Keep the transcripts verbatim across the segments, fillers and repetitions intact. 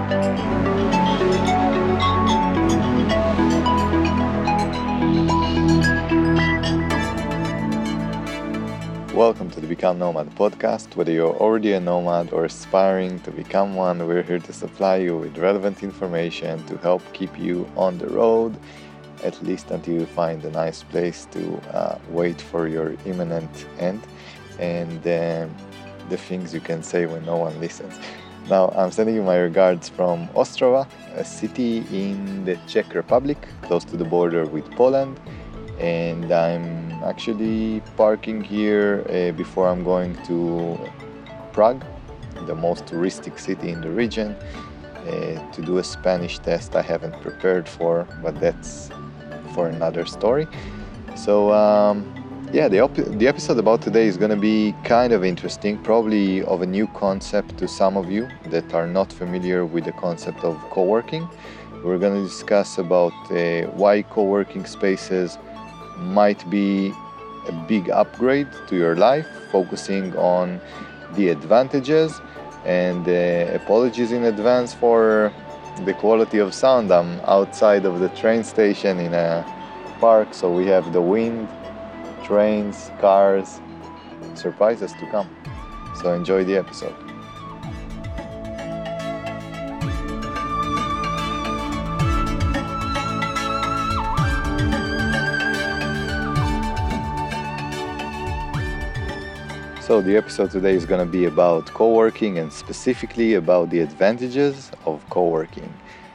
Welcome to the Become Nomad podcast. Whether you're already a nomad or aspiring to become one, we're here to supply you with relevant information to help keep you on the road, at least until you find a nice place to uh, wait for your imminent end, and um, the things you can say when no one listens. Now, I'm sending you my regards from Ostrava, a city in the Czech Republic, close to the border with Poland. And I'm actually parking here uh, before I'm going to Prague, the most touristic city in the region, uh, to do a Spanish test I haven't prepared for, but that's for another story. So um, yeah, the, op- the episode about today is going to be kind of interesting, probably of a new concept to some of you that are not familiar with the concept of co-working. We're going to discuss about uh, why co-working spaces might be a big upgrade to your life, focusing on the advantages. And uh, apologies in advance for the quality of sound. I'm outside of the train station in a park, so we have the wind, trains, cars, surprises to come. So enjoy the episode. So the episode today is going to be about co-working, and specifically about the advantages of co-working.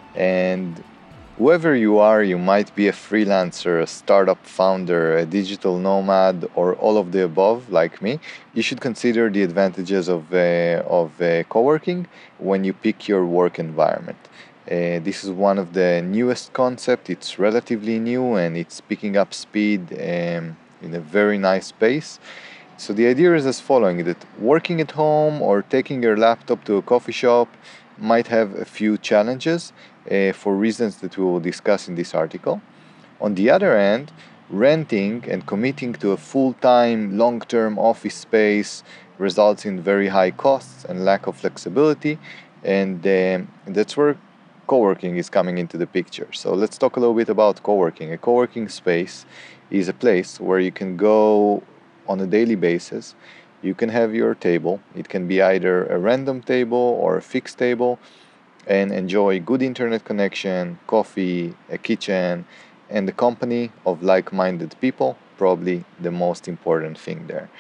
And whoever you are, you might be a freelancer, a startup founder, a digital nomad, or all of the above, like me. You should consider the advantages of, uh, of uh, co-working when you pick your work environment. Uh, this is one of the newest concepts. It's relatively new and it's picking up speed um, in a very nice pace. So the idea is as following, that working at home or taking your laptop to a coffee shop might have a few challenges uh, for reasons that we will discuss in this article. On the other hand, renting and committing to a full-time, long-term office space results in very high costs and lack of flexibility, and uh, that's where co-working is coming into the picture. So let's talk a little bit about co-working. A co-working space is a place where you can go on a daily basis. You can have your table. It can be either a random table or a fixed table, and enjoy good internet connection, coffee, a kitchen, and the company of like-minded people, probably the most important thing there.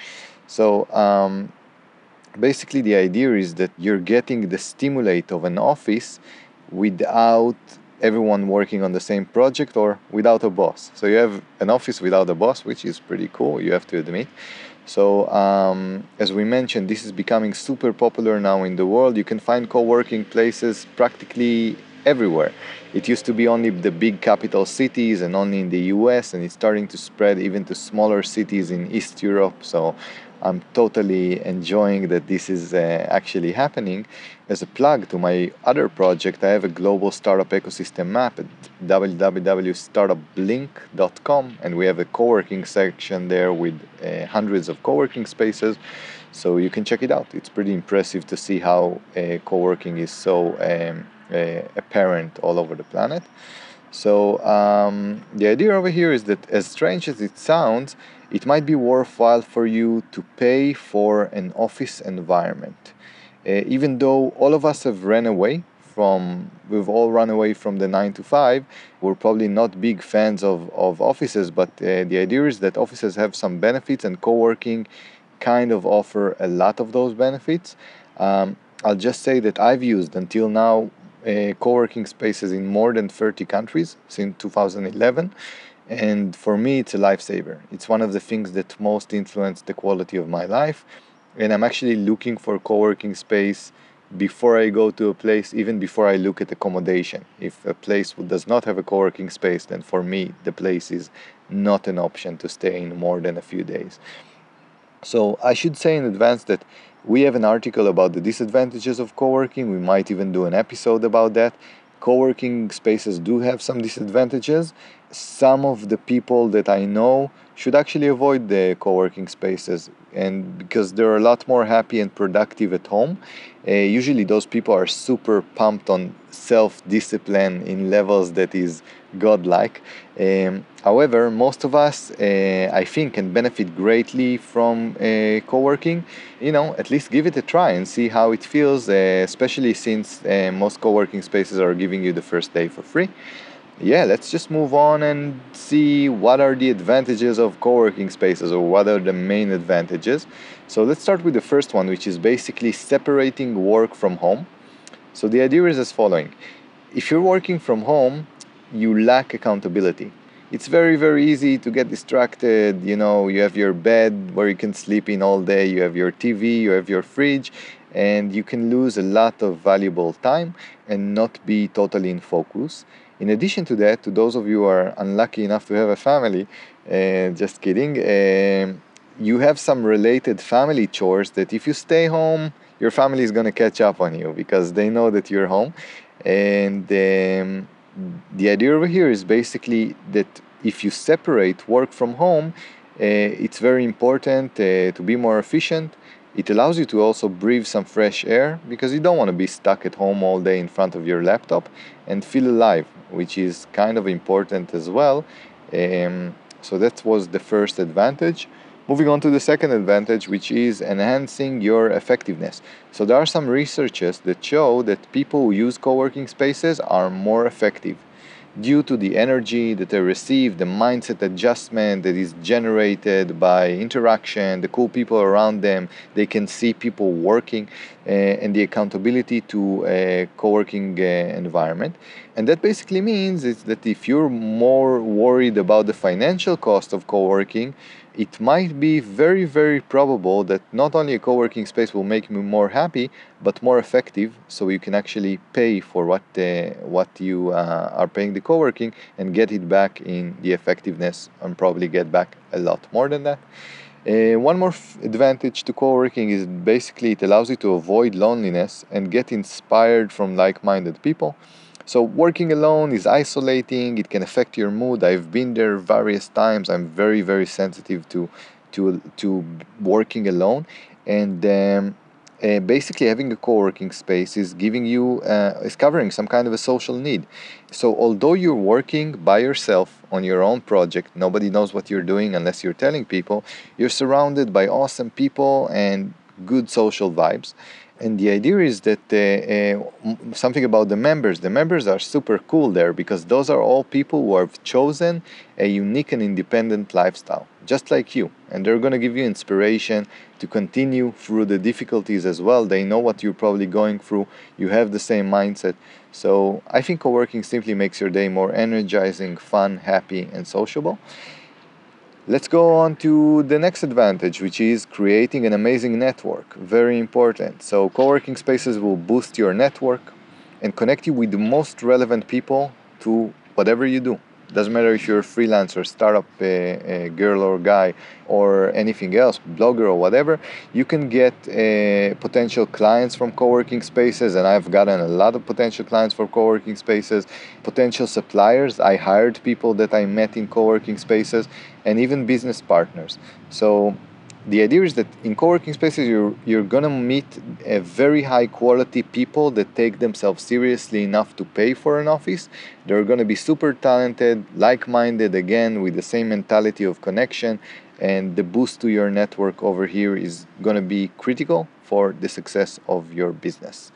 So um, basically the idea is that you're getting the stimulate of an office without everyone working on the same project, or without a boss. So you have an office without a boss, which is pretty cool, you have to admit. So um, as we mentioned, this is becoming super popular now in the world. You can find co-working places practically everywhere. It used to be only the big capital cities and only in the U S, and it's starting to spread even to smaller cities in East Europe. So I'm totally enjoying that this is uh, actually happening. As a plug to my other project, I have a global startup ecosystem map at w w w dot startup blink dot com, and we have a co-working section there with uh, hundreds of co-working spaces. So you can check it out. It's pretty impressive to see how uh, co-working is so um, uh, apparent all over the planet. So um, the idea over here is that, as strange as it sounds, it might be worthwhile for you to pay for an office environment. Uh, even though all of us have run away from, we've all run away from the nine to five, we're probably not big fans of, of offices, but uh, the idea is that offices have some benefits, and co-working kind of offer a lot of those benefits. Um, I'll just say that I've used until now uh, co-working spaces in more than thirty countries since two thousand eleven. And for me, it's a lifesaver. It's one of the things that most influence the quality of my life. And I'm actually looking for co-working space before I go to a place, even before I look at accommodation. If a place does not have a co-working space, then for me, the place is not an option to stay in more than a few days. So I should say in advance that we have an article about the disadvantages of co-working. We might even do an episode about that. co-working spaces do have some disadvantages. Some of the people that I know should actually avoid the co-working spaces, and because they're a lot more happy and productive at home. Uh, usually those people are super pumped on self-discipline in levels that is godlike. Um, however, most of us, uh, I think, can benefit greatly from uh, co-working. You know, at least give it a try and see how it feels, uh, especially since uh, most co-working spaces are giving you the first day for free. Yeah, let's just move on and see what are the advantages of co-working spaces, or what are the main advantages. So let's start with the first one, which is basically separating work from home. So the idea is as following. If you're working from home, you lack accountability. It's very, very easy to get distracted. You know, you have your bed where you can sleep in all day, you have your T V, you have your fridge, and you can lose a lot of valuable time and not be totally in focus. In addition to that, to those of you who are unlucky enough to have a family, uh, just kidding, um, you have some related family chores that if you stay home, your family is going to catch up on you because they know that you're home. And um, the idea over here is basically that if you separate work from home, uh, it's very important uh, to be more efficient. It allows you to also breathe some fresh air because you don't want to be stuck at home all day in front of your laptop, and feel alive, which is kind of important as well. Um, so that was the first advantage. Moving on to the second advantage, which is enhancing your effectiveness. So there are some researches that show that people who use co-working spaces are more effective due to the energy that they receive, the mindset adjustment that is generated by interaction, the cool people around them, they can see people working, uh, and the accountability to a co-working uh, environment. And that basically means is that if you're more worried about the financial cost of co-working, it might be very, very probable that not only a co-working space will make you more happy, but more effective, so you can actually pay for what uh, what you uh, are paying the co-working and get it back in the effectiveness, and probably get back a lot more than that. Uh, one more f- advantage to co-working is basically it allows you to avoid loneliness and get inspired from like-minded people. So working alone is isolating, it can affect your mood. I've been there various times. I'm very, very sensitive to to to working alone. And um, uh, basically having a co-working space is giving you uh, is covering some kind of a social need. So although you're working by yourself on your own project, nobody knows what you're doing unless you're telling people, you're surrounded by awesome people and good social vibes. And the idea is that uh, uh, something about the members. The members are super cool there because those are all people who have chosen a unique and independent lifestyle, just like you. And they're going to give you inspiration to continue through the difficulties as well. They know what you're probably going through. You have the same mindset. So I think co-working simply makes your day more energizing, fun, happy, and sociable. Let's go on to the next advantage, which is creating an amazing network. Very important. So co-working spaces will boost your network and connect you with the most relevant people to whatever you do. Doesn't matter if you're a freelancer, startup uh, uh, girl or guy, or anything else, blogger or whatever. You can get uh, potential clients from co-working spaces, and I've gotten a lot of potential clients for co-working spaces. Potential suppliers, I hired people that I met in co-working spaces, and even business partners. So the idea is that in co-working spaces, you're, you're going to meet a very high quality people that take themselves seriously enough to pay for an office. They're going to be super talented, like-minded, again, with the same mentality of connection. And the boost to your network over here is going to be critical for the success of your business.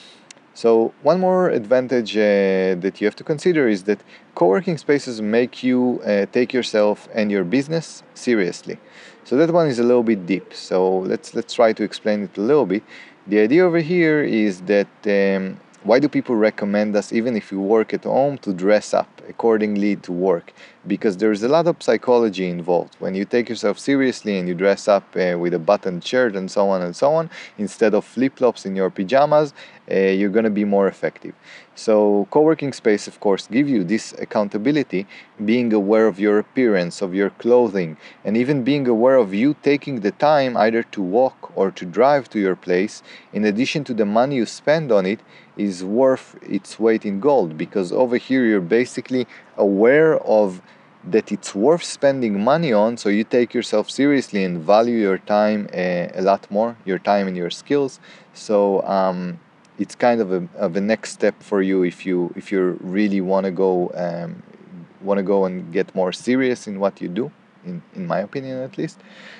So one more advantage uh, that you have to consider is that co-working spaces make you uh, take yourself and your business seriously. So that one is a little bit deep. So let's let's try to explain it a little bit. The idea over here is that um, why do people recommend us, even if you work at home, to dress up accordingly to work? because there's a lot of psychology involved. When you take yourself seriously and you dress up uh, with a buttoned shirt and so on and so on, instead of flip-flops in your pajamas, uh, you're going to be more effective. So co-working space, of course, give you this accountability, being aware of your appearance, of your clothing, and even being aware of you taking the time either to walk or to drive to your place, in addition to the money you spend on it, is worth its weight in gold, because over here you're basically aware of that it's worth spending money on, so you take yourself seriously and value your time uh, a lot more, your time and your skills. So um, it's kind of a, of a next step for you if you if you really want to go um, want to go and get more serious in what you do, in, in my opinion at least.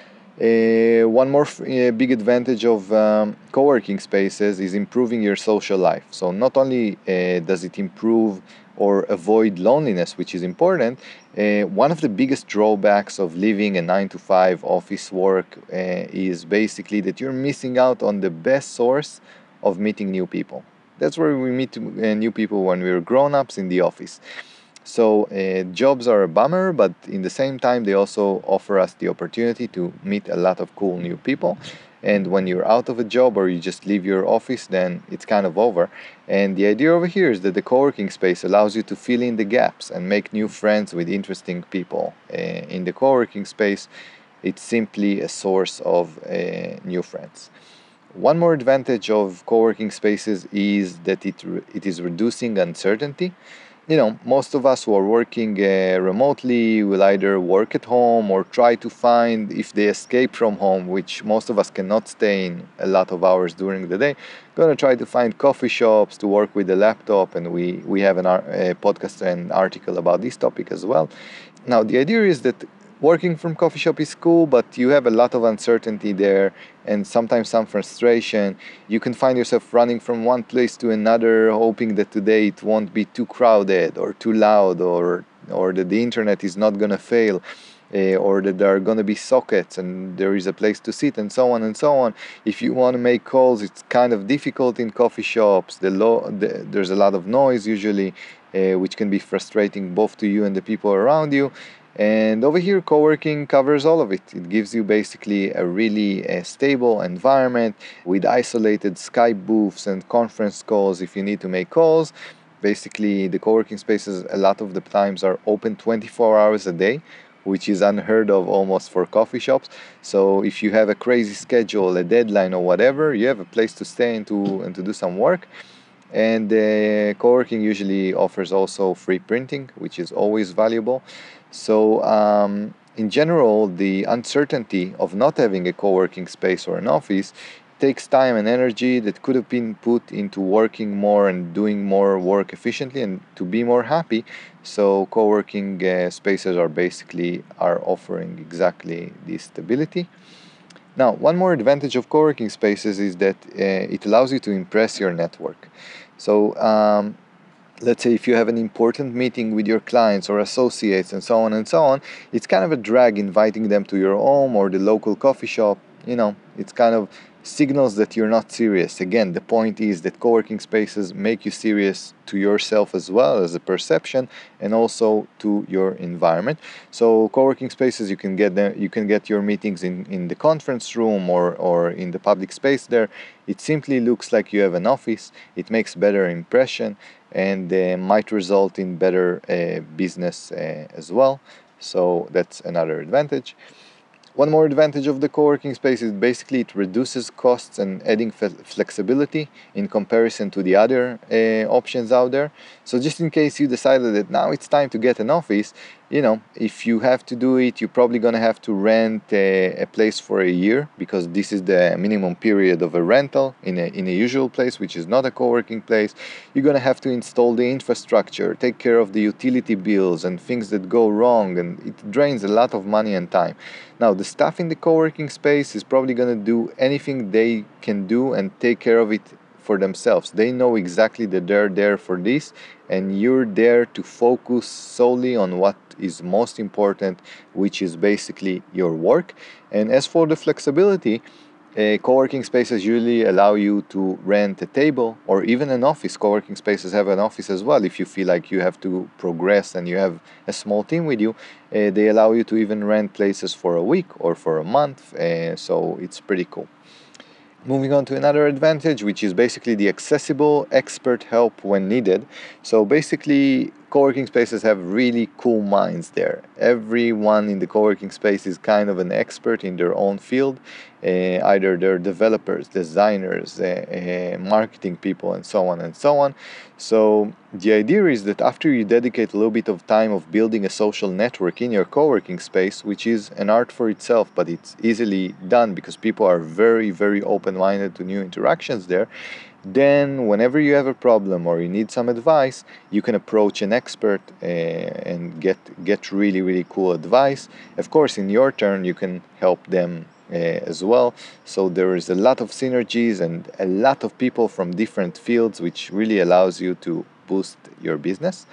Uh, one more f- uh, big advantage of um, co-working spaces is improving your social life. So not only uh, does it improve or avoid loneliness, which is important, uh, one of the biggest drawbacks of living a nine to five office work uh, is basically that you're missing out on the best source of meeting new people. That's where we meet uh, new people when we're grown-ups in the office. So uh, jobs are a bummer, but in the same time, they also offer us the opportunity to meet a lot of cool new people. And when you're out of a job or you just leave your office, then it's kind of over. And the idea over here is that the co-working space allows you to fill in the gaps and make new friends with interesting people. Uh, in the co-working space, it's simply a source of uh, new friends. One more advantage of co-working spaces is that it re- it is reducing uncertainty. You know, most of us who are working uh, remotely will either work at home or try to find, if they escape from home, which most of us cannot stay in a lot of hours during the day, gonna try to find coffee shops to work with the laptop, and we we have an ar- a podcast and article about this topic as well. Now, the idea is that working from coffee shop is cool, but you have a lot of uncertainty there and sometimes some frustration. You can find yourself running from one place to another, hoping that today it won't be too crowded or too loud, or or that the internet is not going to fail. Uh, or that there are going to be sockets and there is a place to sit, and so on and so on. If you want to make calls, it's kind of difficult in coffee shops. The, lo- the There's a lot of noise usually, uh, which can be frustrating both to you and the people around you. And over here, co-working covers all of it. It gives you basically a really uh, stable environment with isolated Skype booths and conference calls if you need to make calls. Basically, the co-working spaces a lot of the times are open twenty-four hours a day, which is unheard of almost for coffee shops. So if you have a crazy schedule, a deadline or whatever, you have a place to stay and to, and to do some work. And uh, co-working usually offers also free printing, which is always valuable. So um, in general, the uncertainty of not having a co-working space or an office takes time and energy that could have been put into working more and doing more work efficiently and to be more happy. So co-working uh, spaces are basically are offering exactly this stability. Now, one more advantage of co-working spaces is that uh, it allows you to impress your network. So um, let's say if you have an important meeting with your clients or associates and so on and so on, it's kind of a drag inviting them to your home or the local coffee shop. You know, it's kind of signals that you're not serious. Again, the point is that co-working spaces make you serious to yourself as well as a perception, and also to your environment. So co-working spaces, you can get them, you can get your meetings in, in the conference room or, or in the public space there. It simply looks like you have an office. It makes better impression and uh, might result in better uh, business uh, as well. So that's another advantage. One more advantage of the co-working space is basically it reduces costs and adding flexibility in comparison to the other uh, options out there. So just in case you decided that now it's time to get an office, you know, if you have to do it, you're probably going to have to rent a, a place for a year, because this is the minimum period of a rental in a, in a usual place, which is not a co-working place. You're going to have to install the infrastructure, take care of the utility bills and things that go wrong, and it drains a lot of money and time. Now, the staff in the co-working space is probably going to do anything they can do and take care of it for themselves. They know exactly that they're there for this, and you're there to focus solely on what is most important, which is basically your work. And as for the flexibility, Uh, co-working spaces usually allow you to rent a table or even an office. Co-working spaces have an office as well. If you feel like you have to progress and you have a small team with you, uh, they allow you to even rent places for a week or for a month. Uh, so it's pretty cool. Moving on to another advantage, which is basically the accessible expert help when needed. So basically, co-working spaces have really cool minds there. Everyone in the co-working space is kind of an expert in their own field. Uh, either they're developers, designers, uh, uh, marketing people, and so on and so on. So the idea is that after you dedicate a little bit of time of building a social network in your co-working space, which is an art for itself, but it's easily done because people are very, very open-minded to new interactions there, then whenever you have a problem or you need some advice, you can approach an expert uh, and get get really, really cool advice. Of course, in your turn, you can help them uh, as well. So there is a lot of synergies and a lot of people from different fields, which really allows you to boost your business.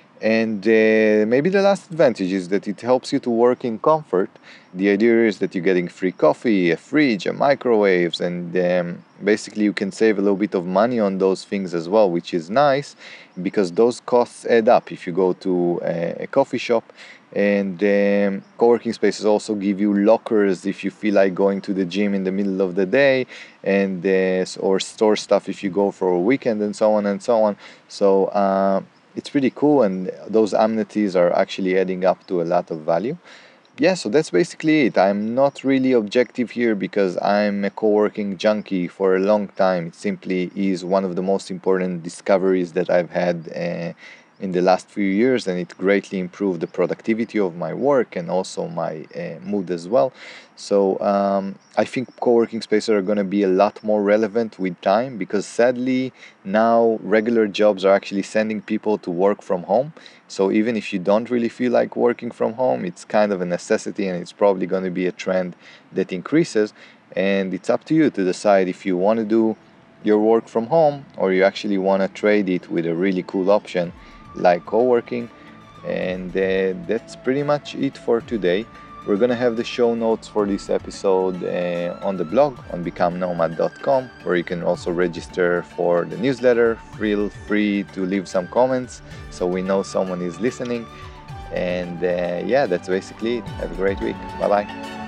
And uh, maybe the last advantage is that it helps you to work in comfort. The idea is that you're getting free coffee, a fridge, a microwaves, and um, basically you can save a little bit of money on those things as well, which is nice because those costs add up if you go to a, a coffee shop. And um, co-working spaces also give you lockers if you feel like going to the gym in the middle of the day, and uh, or store stuff if you go for a weekend, and so on and so on. So uh, it's pretty cool, and those amenities are actually adding up to a lot of value. Yeah, so that's basically it. I'm not really objective here because I'm a co-working junkie for a long time. It simply is one of the most important discoveries that I've had uh, in the last few years, and it greatly improved the productivity of my work and also my uh, mood as well. So um, I think co-working spaces are going to be a lot more relevant with time because sadly now regular jobs are actually sending people to work from home. So even if you don't really feel like working from home, it's kind of a necessity, and it's probably going to be a trend that increases. And it's up to you to decide if you want to do your work from home or you actually want to trade it with a really cool option like co-working. And uh, that's pretty much it for today. We're gonna have the show notes for this episode uh, on the blog on become nomad dot com, where you can also register for the newsletter. Feel free to leave some comments so we know someone is listening. And uh, yeah, that's basically it. Have a great week. Bye bye.